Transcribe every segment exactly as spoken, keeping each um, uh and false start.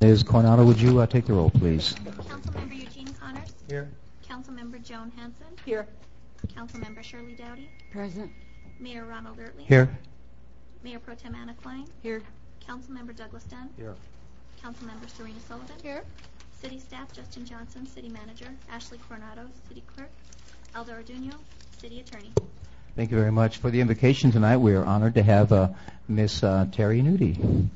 Miz Coronado, would you uh, take the roll, please? Councilmember Eugene Connors. Here. Councilmember Joan Hanson. Here. Councilmember Shirley Dowdy. Present. Mayor Ronald Ertley. Here. Mayor Pro Tem Anna Klein. Here. Councilmember Douglas Dunn. Here. Councilmember Serena Sullivan. Here. City Staff Justin Johnson. City Manager Ashley Coronado. City Clerk Aldo Orduno. City Attorney. Thank you very much. For the invocation tonight, we are honored to have uh, Miss uh, Terry Nudie.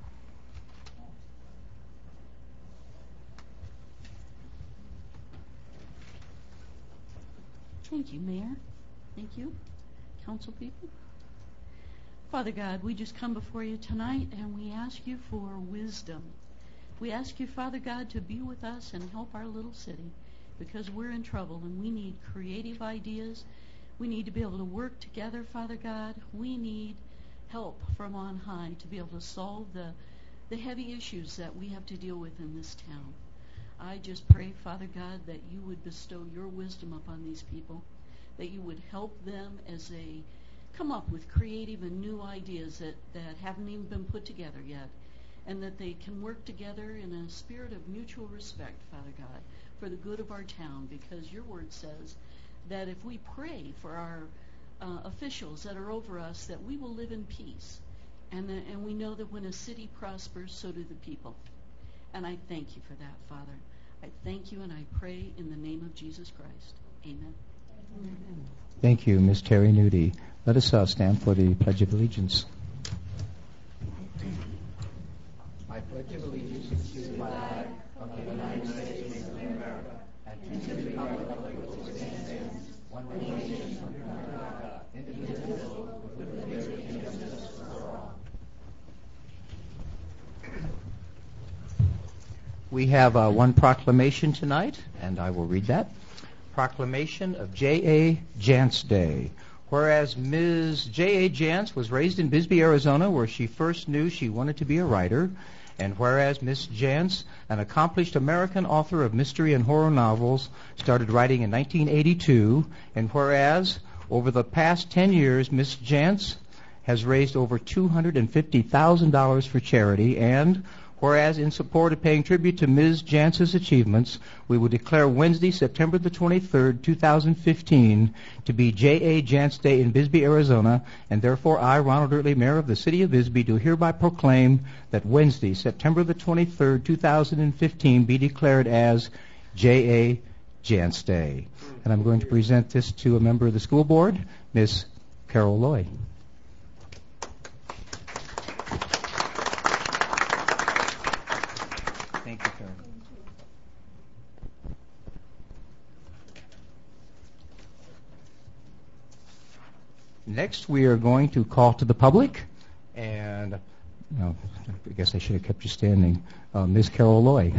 Thank you, Mayor. Thank you, council people. Father God, we just come before you tonight and we ask you for wisdom. We ask you, Father God, to be with us and help our little city because we're in trouble and we need creative ideas. We need to be able to work together, Father God. We need help from on high to be able to solve the, the heavy issues that we have to deal with in this town. I just pray, Father God, that you would bestow your wisdom upon these people, that you would help them as they come up with creative and new ideas that, that haven't even been put together yet, and that they can work together in a spirit of mutual respect, Father God, for the good of our town, because your word says that if we pray for our uh, officials that are over us, that we will live in peace. And, the, and we know that when a city prospers, so do the people. And I thank you for that, Father. I thank you and I pray in the name of Jesus Christ. Amen. Amen. Thank you, Miss Terry Nudie. Let us uh, stand for the Pledge of Allegiance. I pledge allegiance to the flag of the United States of America and to the republic for which it stands, one nation under God, indivisible, with liberty and justice for all. We have uh, one proclamation tonight, and I will read that. Proclamation of J A. Jantz Day. Whereas Miz J A. Jantz was raised in Bisbee, Arizona, where she first knew she wanted to be a writer, and whereas Miss Jantz, an accomplished American author of mystery and horror novels, started writing in nineteen eighty-two, and whereas over the past ten years, Miss Jantz has raised over two hundred fifty thousand dollars for charity, and whereas in support of paying tribute to Miz Jantz's achievements, we will declare Wednesday, September the twenty-third, two thousand fifteen, to be J A. Jantz Day in Bisbee, Arizona, and therefore I, Ronald Ertley, Mayor of the City of Bisbee, do hereby proclaim that Wednesday, September the twenty-third, two thousand fifteen, be declared as J A. Jantz Day. And I'm going to present this to a member of the school board, Miss Carol Loy. Thank you, Carol. Next, we are going to call to the public, and no, I guess I should have kept you standing. Uh, Miz Carol Loy.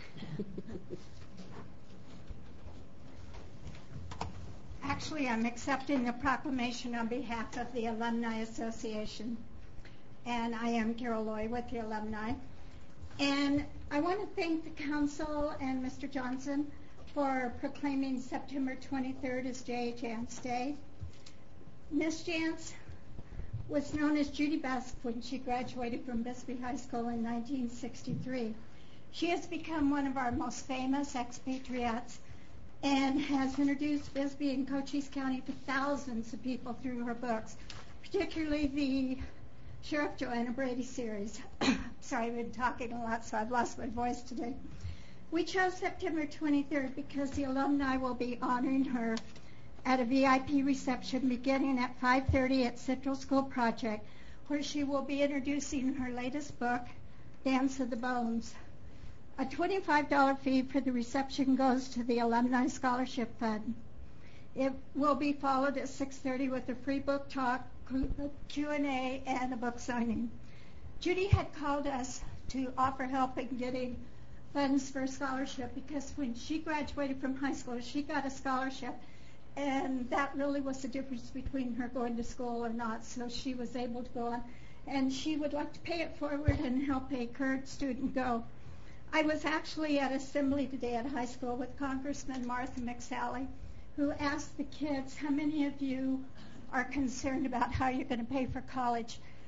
Actually, I'm accepting the proclamation on behalf of the Alumni Association, and I am Carol Loy with the alumni. And I want to thank the council and Mister Johnson for proclaiming September twenty-third as J A. Jantz Day. Miss Jantz was known as Judy Busk when she graduated from Bisbee High School in nineteen sixty-three. She has become one of our most famous expatriates and has introduced Bisbee and Cochise County to thousands of people through her books, particularly the Sheriff Joanna Brady series. Sorry, I've been talking a lot, so I've lost my voice today. We chose September twenty-third because the alumni will be honoring her at a V I P reception beginning at five thirty at Central School Project, where she will be introducing her latest book, Dance of the Bones. A twenty-five dollars fee for the reception goes to the Alumni Scholarship Fund. It will be followed at six thirty with a free book talk, Q and A, and a book signing. Judy had called us to offer help in getting funds for a scholarship because when she graduated from high school, she got a scholarship, and that really was the difference between her going to school or not, so she was able to go on, and she would like to pay it forward and help a current student go. I was actually at assembly today at high school with Congressman Martha McSally, who asked the kids, how many of you are concerned about how you're going to pay for college?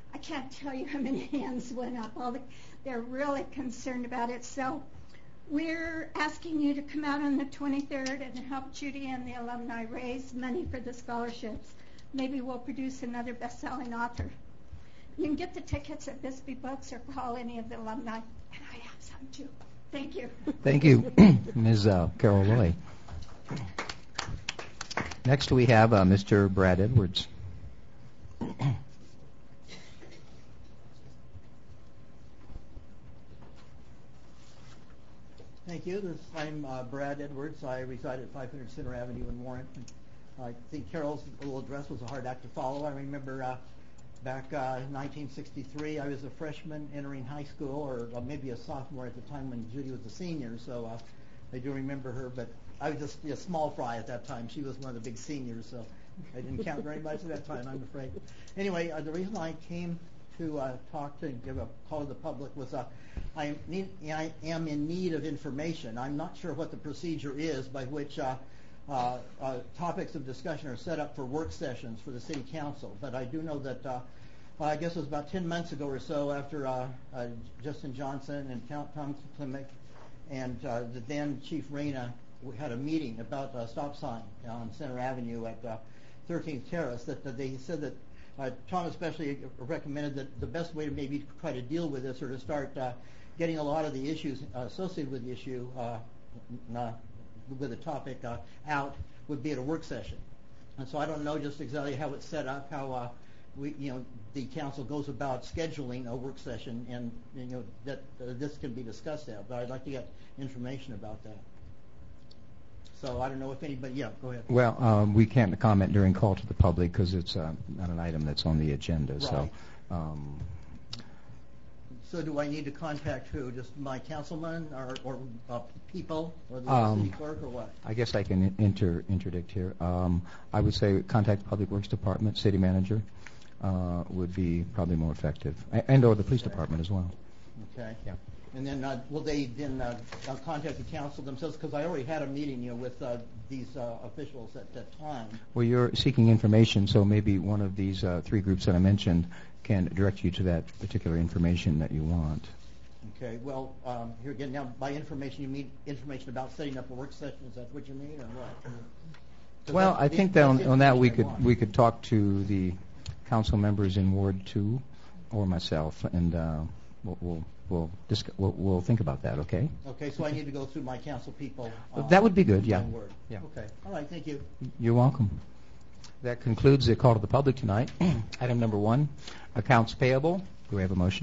I can't tell you how many hands went up. All the, they're really concerned about it. So we're asking you to come out on the twenty-third and help Judy and the alumni raise money for the scholarships. Maybe we'll produce another best-selling author. You can get the tickets at Bisbee Books or call any of the alumni. And I have some too. Thank you. Thank you, Miz Uh, Carol Loy. Next we have uh, Mister Brad Edwards. Thank you. This, I'm uh, Brad Edwards. I reside at five hundred Center Avenue in Warren. I think Carol's little address was a hard act to follow. I remember uh, back uh, in nineteen sixty-three, I was a freshman entering high school, or uh, maybe a sophomore at the time when Judy was a senior, so uh, I do remember her, but I was just a small fry at that time. She was one of the big seniors, so I didn't count very much at that time, I'm afraid. Anyway, uh, the reason I came to uh, talk to and give a call to the public was uh, I, need, I am in need of information. I'm not sure what the procedure is by which uh, uh, uh, topics of discussion are set up for work sessions for the City Council, but I do know that uh, I guess it was about ten months ago or so after uh, uh, Justin Johnson and Tom Klimek and uh, the then Chief Reyna we had a meeting about a stop sign on Center Avenue at uh, thirteenth Terrace that, that they said that uh, Tom especially recommended that the best way to maybe try to deal with this or to start uh, getting a lot of the issues uh, associated with the issue uh, n- with the topic uh, out would be at a work session. And so I don't know just exactly how it's set up, how uh, we, you know, the council goes about scheduling a work session, and you know that uh, this can be discussed at. But I'd like to get information about that. So I don't know if anybody, yeah, go ahead. Well, um, we can't comment during call to the public because it's uh, not an item that's on the agenda. Right. So, um, so do I need to contact who? Just my councilman or, or uh, people or the Um, city clerk or what? I guess I can inter interdict here. Um, I would say contact the Public Works Department, city manager uh, would be probably more effective, A- and or the police department as well. Okay. Yeah. And then uh, will they then uh, uh, contact the council themselves? Because I already had a meeting, you know, with uh, these uh, officials at that time. Well, you're seeking information, so maybe one of these uh, three groups that I mentioned can direct you to that particular information that you want. Okay. Well, um, here again, now by information you mean information about setting up a work session. Is that what you mean, or what? 'Cause Well, that's I the- think that that's on, on that we information I could want. we could talk to the council members in Ward Two, or myself, and uh, we'll we'll we'll, discuss, we'll we'll think about that. Okay. Okay, so I need to go through my council people. Uh, That would be good, in yeah. one word. Yeah. Okay. All right. Thank you. You're welcome. That concludes the call to the public tonight. Item number one, accounts payable. Do we have a motion?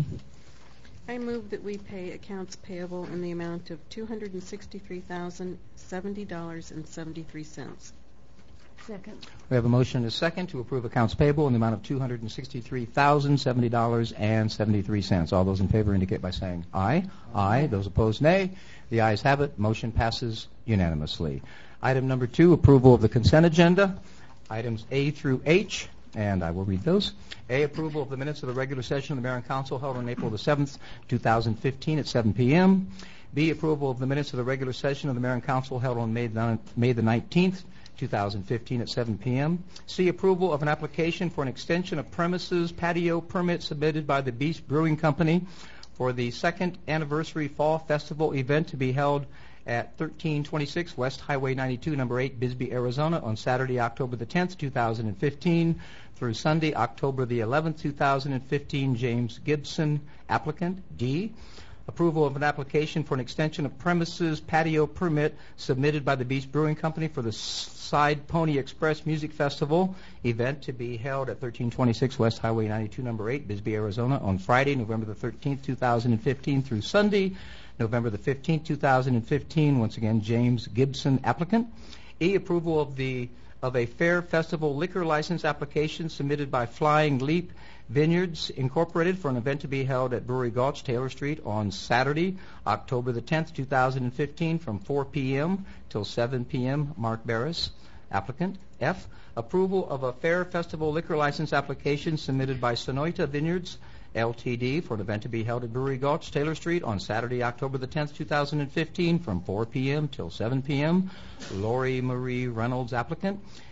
I move that we pay accounts payable in the amount of two hundred sixty-three thousand seventy dollars and seventy-three cents. Second. We have a motion and a second to approve accounts payable in the amount of two hundred sixty-three thousand seventy dollars and seventy-three cents. All those in favor indicate by saying aye. Aye. Aye. Those opposed, nay. The ayes have it. Motion passes unanimously. Item number two, approval of the consent agenda. Items A through H, and I will read those. A, approval of the minutes of the regular session of the Mayor and Council held on April the seventh, two thousand fifteen at seven p.m. B, approval of the minutes of the regular session of the Mayor and Council held on May the nineteenth, two thousand fifteen at seven p.m. C, approval of an application for an extension of premises patio permit submitted by the Beast Brewing Company for the second anniversary fall festival event to be held at thirteen twenty-six West Highway ninety-two, number eight, Bisbee, Arizona, on Saturday, October the tenth, two thousand fifteen, through Sunday, October the eleventh, two thousand fifteen. James Gibson, applicant. D, approval of an application for an extension of premises patio permit submitted by the Beast Brewing Company for the Side Pony Express Music Festival event to be held at thirteen twenty-six West Highway ninety-two, number eight, Bisbee, Arizona, on Friday, November the thirteenth, two thousand fifteen, through Sunday, November the fifteenth, two thousand fifteen. Once again, James Gibson, applicant. E, approval of the of a Fair Festival liquor license application submitted by Flying Leap Vineyards Incorporated for an event to be held at Brewery Gulch, Taylor Street, on Saturday, October the tenth, two thousand fifteen, from four p.m. till seven p.m. Mark Barris, applicant. F, approval of a Fair Festival liquor license application submitted by Sonoita Vineyards L T D for an event to be held at Brewery Gulch, Taylor Street, on Saturday, October the tenth, two thousand fifteen, from four p.m. till seven p.m. Lori Marie Reynolds, applicant.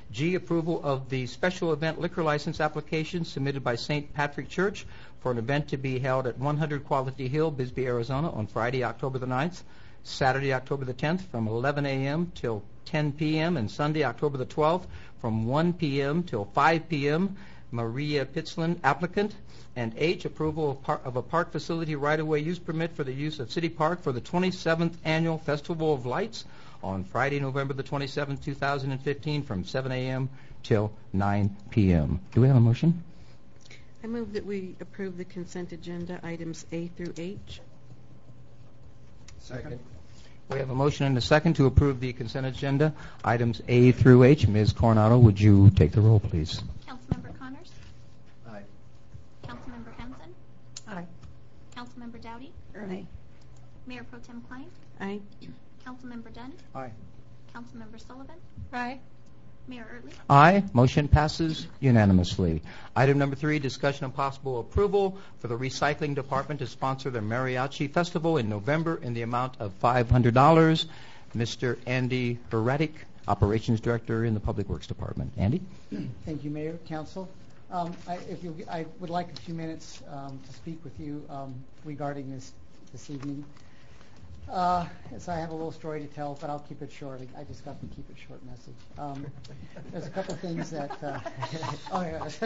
G, approval of the special event liquor license application submitted by Saint Patrick Church for an event to be held at one hundred Quality Hill, Bisbee, Arizona on Friday, October the ninth, Saturday, October the tenth from eleven a.m. till ten p.m. and Sunday, October the twelfth from one p.m. till five p.m. Maria Pitzlin, applicant. And H, approval of, par- of a park facility right-of-way use permit for the use of City Park for the twenty-seventh Annual Festival of Lights on Friday, November the twenty-seventh, two thousand fifteen from seven a.m. till nine p.m. Do we have a motion? I move that we approve the consent agenda items A through H. Second. We have a motion and a second to approve the consent agenda items A through H. Miz Coronado, would you take the roll, please? Councilmember Connors? Aye. Councilmember Hanson? Aye. Councilmember Dowdy? Aye. Mayor Pro Tem Klein? Aye. Councilmember Dunn? Aye. Councilmember Sullivan? Aye. Mayor Ertley? Aye. Motion passes unanimously. Item number three, discussion and possible approval for the Recycling Department to sponsor the Mariachi Festival in November in the amount of five hundred dollars. Mister Andy Heradic, Operations Director in the Public Works Department. Andy? Thank you, Mayor, Council. Um, I, if you, I would like a few minutes um, to speak with you um, regarding this this evening. Uh, so I have a little story to tell, but I'll keep it short. I just got the keep it short message. Um, there's a couple things that, uh, oh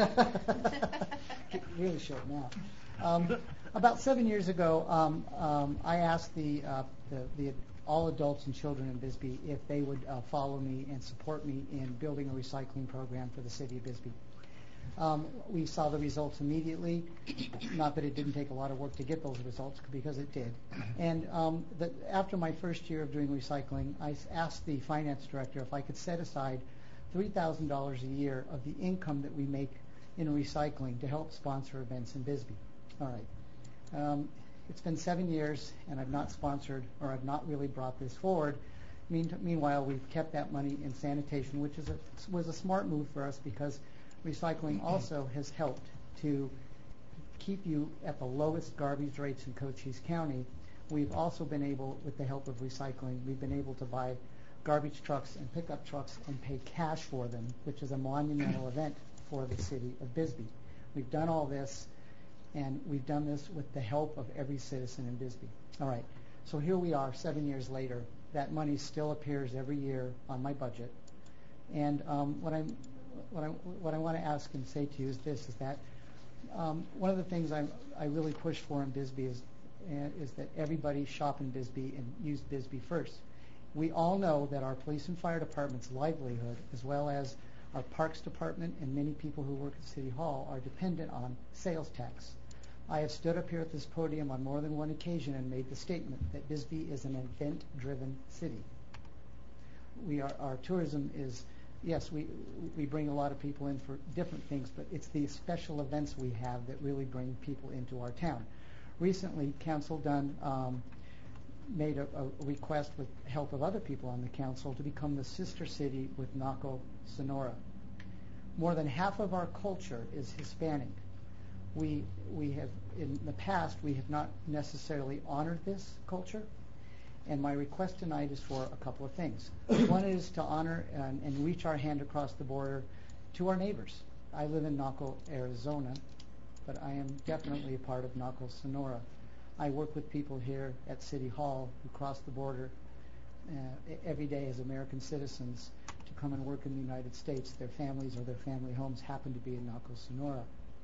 yeah, really short now. Um, about seven years ago, um, um, I asked the, uh, the, the all adults and children in Bisbee if they would uh, follow me and support me in building a recycling program for the city of Bisbee. Um, we saw the results immediately. Not that it didn't take a lot of work to get those results, because it did. And um, the, after my first year of doing recycling, I asked the finance director if I could set aside three thousand dollars a year of the income that we make in recycling to help sponsor events in Bisbee. All right. Um, it's been seven years, and I've not sponsored, or I've not really brought this forward. Mean, meanwhile, we've kept that money in sanitation, which is a, was a smart move for us, because recycling also has helped to keep you at the lowest garbage rates in Cochise County. We've also been able, with the help of recycling, we've been able to buy garbage trucks and pickup trucks and pay cash for them, which is a monumental event for the city of Bisbee. We've done all this, and we've done this with the help of every citizen in Bisbee. All right, so here we are seven years later. That money still appears every year on my budget. And um, what I'm What I, what I want to ask and say to you is this, is that um, one of the things I, I really push for in Bisbee is, uh, is that everybody shop in Bisbee and use Bisbee first. We all know that our police and fire department's livelihood, as well as our parks department and many people who work at City Hall, are dependent on sales tax. I have stood up here at this podium on more than one occasion and made the statement that Bisbee is an event-driven city. We are, our tourism is Yes, we we bring a lot of people in for different things, but it's the special events we have that really bring people into our town. Recently, Council Dunn um, made a, a request with help of other people on the council to become the sister city with Naco, Sonora. More than half of our culture is Hispanic. We we have in the past we have not necessarily honored this culture. And my request tonight is for a couple of things. One is to honor and, and reach our hand across the border to our neighbors. I live in Naco, Arizona, but I am definitely a part of Naco, Sonora. I work with people here at City Hall who cross the border uh, every day as American citizens to come and work in the United States. Their families or their family homes happen to be in Naco, Sonora.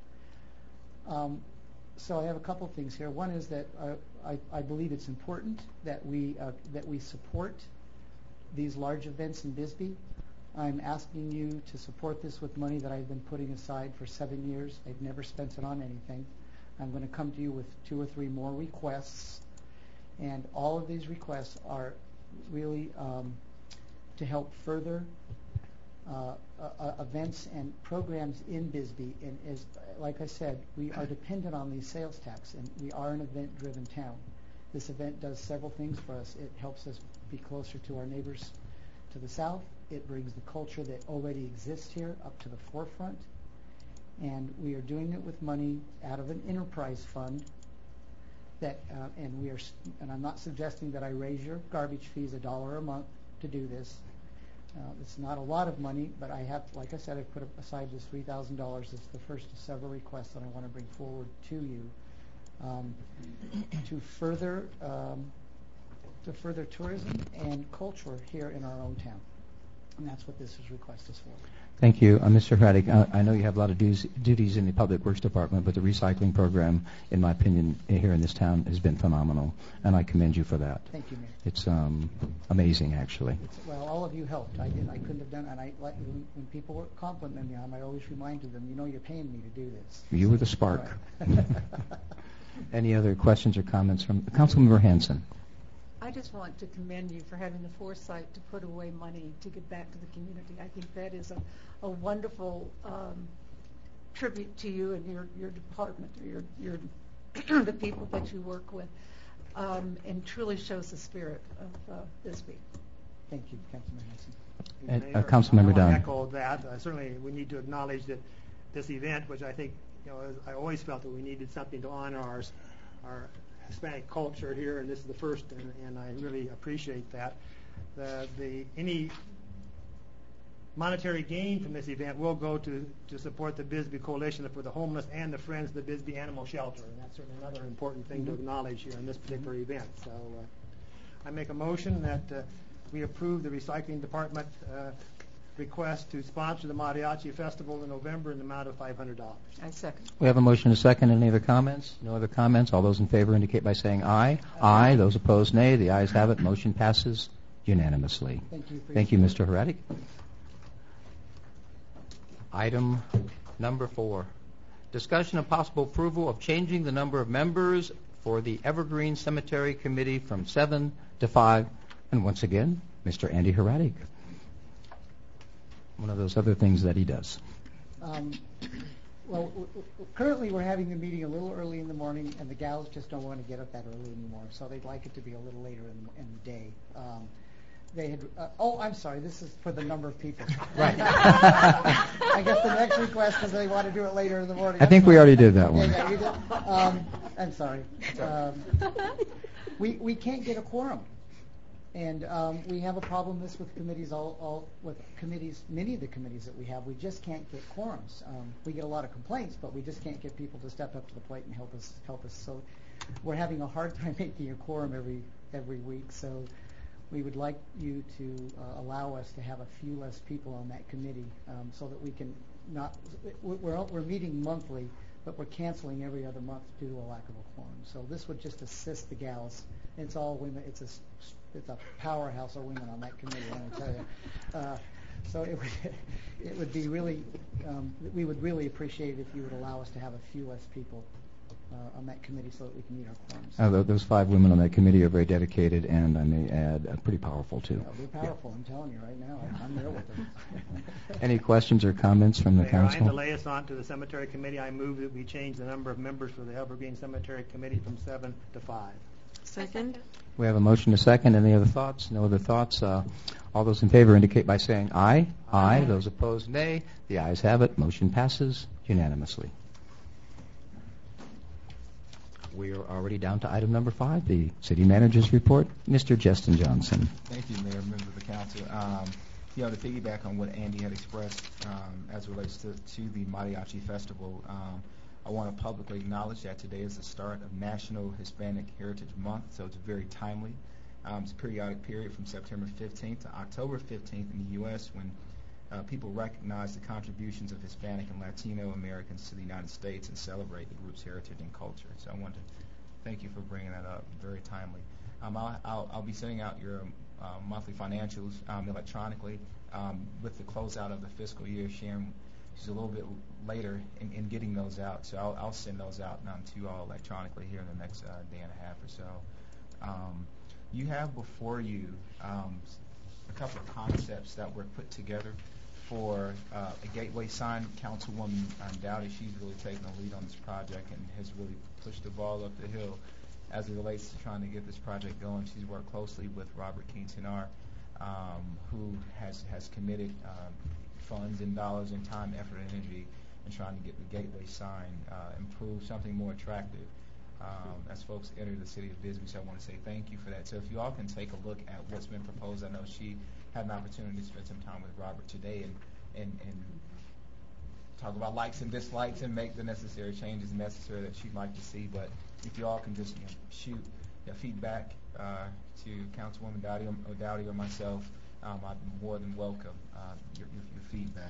Um, So I have a couple things here. One is that uh, I, I believe it's important that we uh, that we support these large events in Bisbee. I'm asking you to support this with money that I've been putting aside for seven years. I've never spent it on anything. I'm going to come to you with two or three more requests, and all of these requests are really um, to help further Uh, uh, events and programs in Bisbee. And as, like I said, we are dependent on these sales tax, and we are an event-driven town. This event does several things for us. It helps us be closer to our neighbors to the south. It brings the culture that already exists here up to the forefront. And we are doing it with money out of an enterprise fund. That uh, and we are, and I'm not suggesting that I raise your garbage fees a dollar a month to do this. Uh, it's not a lot of money, but I have, like I said, I put aside this three thousand dollars. It's the first of several requests that I want to bring forward to you um, to further um, to further tourism and culture here in our own town. And that's what this is request is for. Thank you. Uh, Mister Hradek, uh, I know you have a lot of dues, duties in the Public Works Department, but the recycling program, in my opinion, here in this town has been phenomenal, and I commend you for that. Thank you, Mayor. It's um, amazing, actually. It's, well, all of you helped. I did. I couldn't have done it. And I, like, when, when people were complimenting me on them, I always reminded them, you know, you're paying me to do this. You were the spark. Any other questions or comments from Councilmember Hanson? I just want to commend you for having the foresight to put away money to give back to the community. I think that is a, a wonderful um, tribute to you and your, your department, or your, your the people that you work with, um, and truly shows the spirit of uh, Bisbee. Thank you, Councilman Hanson. And, Mayor, uh, Councilmember I Dunn. want to echo that. Uh, certainly, we need to acknowledge that this event, which I think, you know, I always felt that we needed something to honor our our Hispanic culture here, and this is the first, and, and I really appreciate that. The, the any monetary gain from this event will go to, to support the Bisbee Coalition for the Homeless and the Friends of the Bisbee Animal Shelter, and that's certainly another important thing mm-hmm. to acknowledge here in this particular mm-hmm. event. So uh, I make a motion that uh, we approve the Recycling Department uh, request to sponsor the Mariachi Festival in November in the amount of five hundred dollars. I second. We have a motion to second. Any other comments? No other comments. All those in favor indicate by saying aye. Aye. Aye. Those opposed, nay. The ayes have it. Motion passes unanimously. Thank you. For Thank you, Mister Hradek. Item number four. Discussion of possible approval of changing the number of members for the Evergreen Cemetery Committee from seven to five. And once again, Mister Andy Hradek. One of those other things that he does. Um, well, w- w- currently we're having the meeting a little early in the morning, and the gals just don't want to get up that early anymore, so they'd like it to be a little later in the, in the day. Um, they had. Uh, oh, I'm sorry. This is for the number of people. Right. I guess the next request is they want to do it later in the morning. I think we already did that yeah, one. Yeah, you did. Um, I'm sorry. Um, we we can't get a quorum. And um, we have a problem this with committees, all, all with committees, many of the committees that we have, we just can't get quorums. Um, we get a lot of complaints, but we just can't get people to step up to the plate and help us. Help us. So we're having a hard time making a quorum every every week. So we would like you to uh, allow us to have a few less people on that committee, um, so that we can not. We're we're meeting monthly, but we're canceling every other month due to a lack of a quorum. So this would just assist the gals. It's all women. It's a It's a powerhouse of women on that committee, I want to tell you. Uh, so it would, it would be really, um, we would really appreciate it if you would allow us to have a few less people uh, on that committee so that we can meet our quorums. Uh, those five women on that committee are very dedicated, and I may add, uh, pretty powerful too. Yeah, they're powerful. Yeah. I'm telling you right now. I'm there with them. Any questions or comments from the Mayor, council? I'm the liaison to the Cemetery Committee. I move that we change the number of members for the Evergreen Cemetery Committee from seven to five. Second. We have a motion to second. Any other thoughts? No other thoughts? Uh, all those in favor indicate by saying aye. Aye. Aye. Those opposed, nay. The ayes have it. Motion passes unanimously. We are already down to item number five, the city manager's report. Mister Justin Johnson. Thank you, Mayor, members of the council. Um, you know, to piggyback on what Andy had expressed um, as it relates to, to the Mariachi Festival, um, I want to publicly acknowledge that today is the start of National Hispanic Heritage Month, so it's very timely. Um, it's a periodic period from September fifteenth to October fifteenth in the U S when uh, people recognize the contributions of Hispanic and Latino Americans to the United States and celebrate the group's heritage and culture. So I want to thank you for bringing that up. Very timely. Um, I'll, I'll, I'll be sending out your uh, monthly financials um, electronically um, with the closeout of the fiscal year. Sharon is a little bit later in, in getting those out, so I'll, I'll send those out um, to you all electronically here in the next uh, day and a half or so. Um, you have before you um, a couple of concepts that were put together for uh, a gateway sign. Councilwoman um, Dowdy, she's really taken the lead on this project and has really pushed the ball up the hill as it relates to trying to get this project going. She's worked closely with Robert Quintanar, um, who has, has committed um, funds and dollars and time, effort, and energy in trying to get the gateway sign uh, improved, something more attractive. um, as folks enter the city of Bisbee. So I want to say thank you for that. So if you all can take a look at what's been proposed, I know she had an opportunity to spend some time with Robert today and and, and talk about likes and dislikes and make the necessary changes necessary that she'd like to see. But if you all can just, you know, shoot your feedback uh, to Councilwoman Dowdy or, or Dowdy or myself, um, I'd more than welcome uh, your, your, your feedback.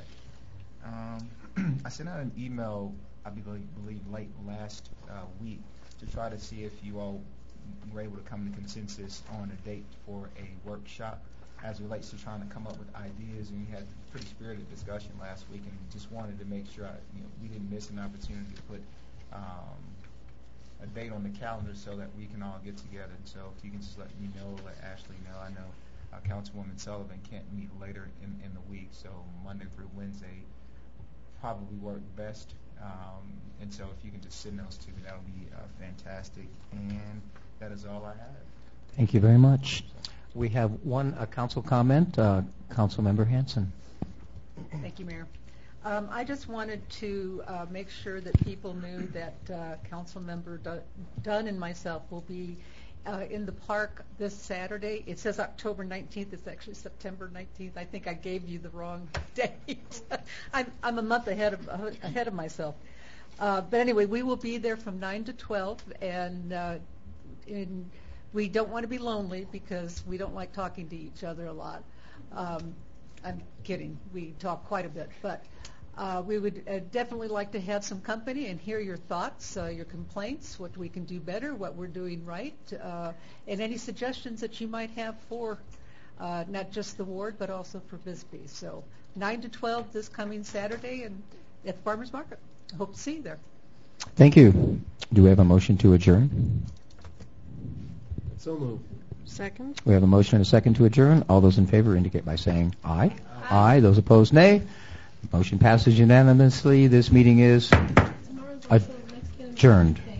Um, I sent out an email, I believe, believe late last uh, week to try to see if you all were able to come to consensus on a date for a workshop as it relates to trying to come up with ideas. And we had a pretty spirited discussion last week, and just wanted to make sure I, you know, we didn't miss an opportunity to put um, a date on the calendar so that we can all get together. And so if you can just let me know, let Ashley know. I know uh, Councilwoman Sullivan can't meet later in, in the week, so Monday through Wednesday probably work best. Um, and so if you can just send those to me, that would be uh, fantastic. And that is all I have. Thank you very much. We have one uh, council comment. Uh, Councilmember Hanson. Thank you, Mayor. Um, I just wanted to uh, make sure that people knew that uh, Councilmember Dunn and myself will be uh, in the park this Saturday. It says October nineteenth. It's actually September nineteenth. I think I gave you the wrong date. I'm, I'm a month ahead of uh, ahead of myself. Uh, but anyway, we will be there from nine to twelve, and uh, in, we don't want to be lonely because we don't like talking to each other a lot. Um, I'm kidding. We talk quite a bit, but uh, we would uh, definitely like to have some company and hear your thoughts, uh, your complaints, what we can do better, what we're doing right, uh, and any suggestions that you might have for uh, not just the ward, but also for Bisbee. So nine to twelve this coming Saturday and at the Farmers Market. I hope to see you there. Thank you. Do we have a motion to adjourn? So moved. Second. We have a motion and a second to adjourn. All those in favor indicate by saying aye. Aye. Aye. Those opposed, nay. Motion passes unanimously. This meeting is adjourned.